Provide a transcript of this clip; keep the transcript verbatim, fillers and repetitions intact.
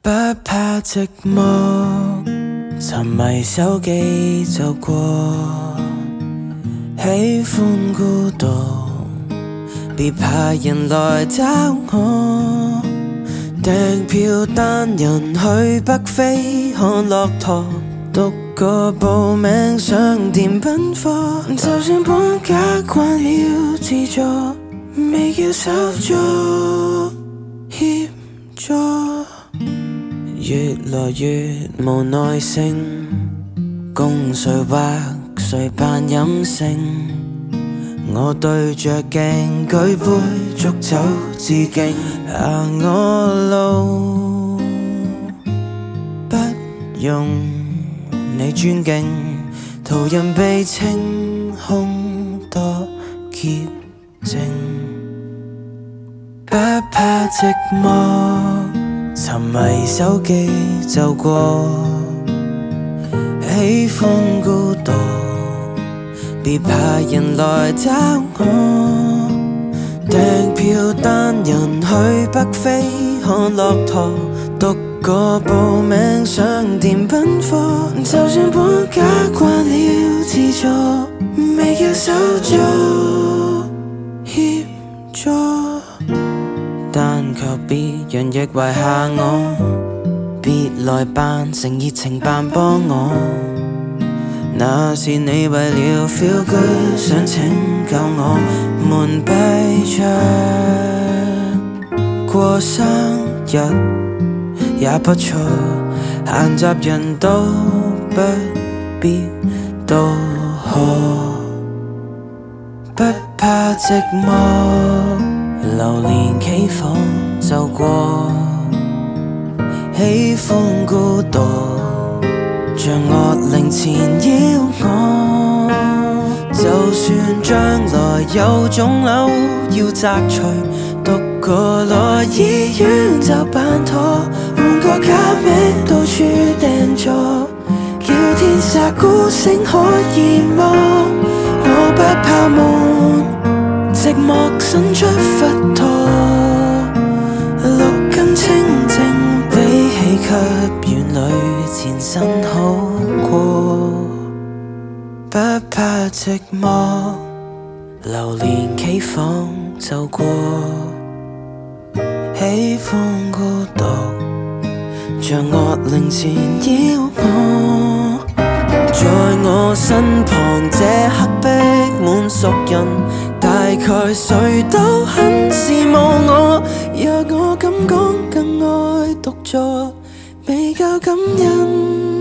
不怕寂寞，沉迷手機就過，喜歡孤獨，別怕人來找我。訂票單人去北非看駱駝，獨個報名上電奔貨，就算搬家慣了自助，未叫手足協助。越來越無耐性，共誰或誰扮飲勝，我對着鏡舉杯祝酒致敬，行我路不用你尊敬，途人被清空多潔淨，不怕寂寞，沉迷手機就過，喜歡孤獨，別怕人來找我。訂票單人去北非看駱駝，獨個報名上電奔貨，就算搬家慣了自助，未叫手足協助。但求別人亦遺下我，別來扮成熱情扮幫我。那是你為了 feel good 想拯救我，門閉着過生日也不錯，閒雜人都不必道賀，不怕寂寞，流連企房就過，喜歡孤獨，像惡靈纏繞我。就算將來有腫瘤要摘除，獨個來醫院就辦妥，換個假名到處訂座，叫天煞孤星可以麼？我不怕悶，寂寞伸出佛陀，六根清淨比起給院裏纏身好過。不怕寂寞，流連企房就過，喜歡孤獨，像惡靈纏繞我。在我身旁這刻逼滿熟人，大概誰都很羨慕我。若我敢講更愛獨坐，未夠感恩。